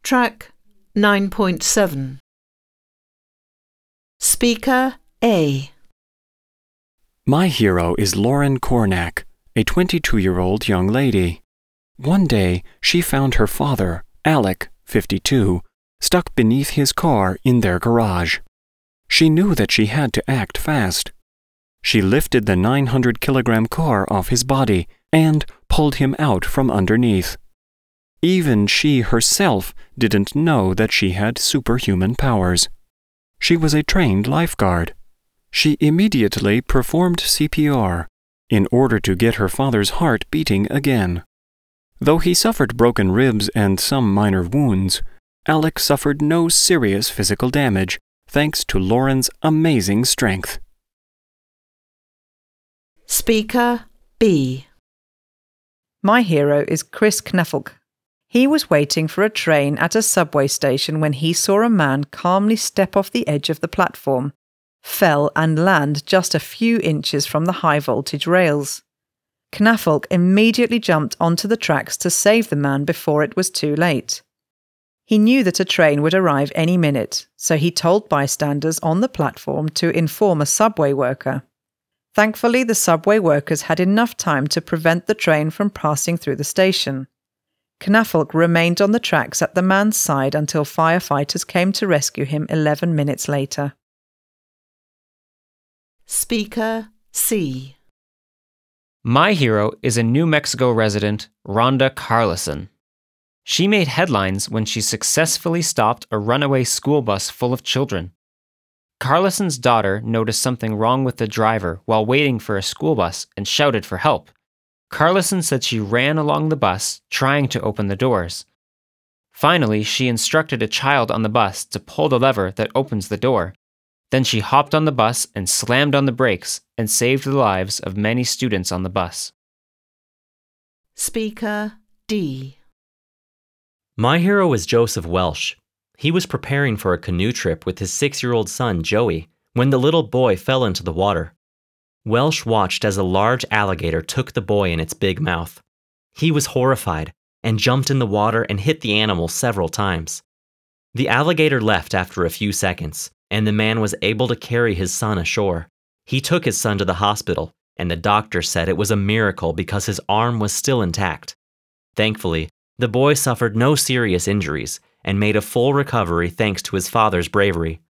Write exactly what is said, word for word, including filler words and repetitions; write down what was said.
Track nine point seven. Speaker A. My hero is Lauren Cornack, a twenty-two-year-old young lady. One day, she found her father, Alec, fifty-two, stuck beneath his car in their garage. She knew that she had to act fast. She lifted the nine hundred kilogram car off his body and pulled him out from underneath. Even she herself didn't know that she had superhuman powers. She was a trained lifeguard. She immediately performed C P R in order to get her father's heart beating again. Though he suffered broken ribs and some minor wounds, Alec suffered no serious physical damage thanks to Lauren's amazing strength. Speaker B. My hero is Chris Knafelk. He was waiting for a train at a subway station when he saw a man calmly step off the edge of the platform, fell and land just a few inches from the high-voltage rails. Knafelk immediately jumped onto the tracks to save the man before it was too late. He knew that a train would arrive any minute, so he told bystanders on the platform to inform a subway worker. Thankfully, the subway workers had enough time to prevent the train from passing through the station. Knafelk remained on the tracks at the man's side until firefighters came to rescue him eleven minutes later. Speaker C. My hero is a New Mexico resident, Rhonda Carlson. She made headlines when she successfully stopped a runaway school bus full of children. Carlson's daughter noticed something wrong with the driver while waiting for a school bus and shouted for help. Carlson said she ran along the bus, trying to open the doors. Finally, she instructed a child on the bus to pull the lever that opens the door. Then she hopped on the bus and slammed on the brakes and saved the lives of many students on the bus. Speaker D. My hero is Joseph Welsh. He was preparing for a canoe trip with his six-year-old son, Joey, when the little boy fell into the water. Welsh watched as a large alligator took the boy in its big mouth. He was horrified and jumped in the water and hit the animal several times. The alligator left after a few seconds, and the man was able to carry his son ashore. He took his son to the hospital, and the doctor said it was a miracle because his arm was still intact. Thankfully, the boy suffered no serious injuries and made a full recovery thanks to his father's bravery.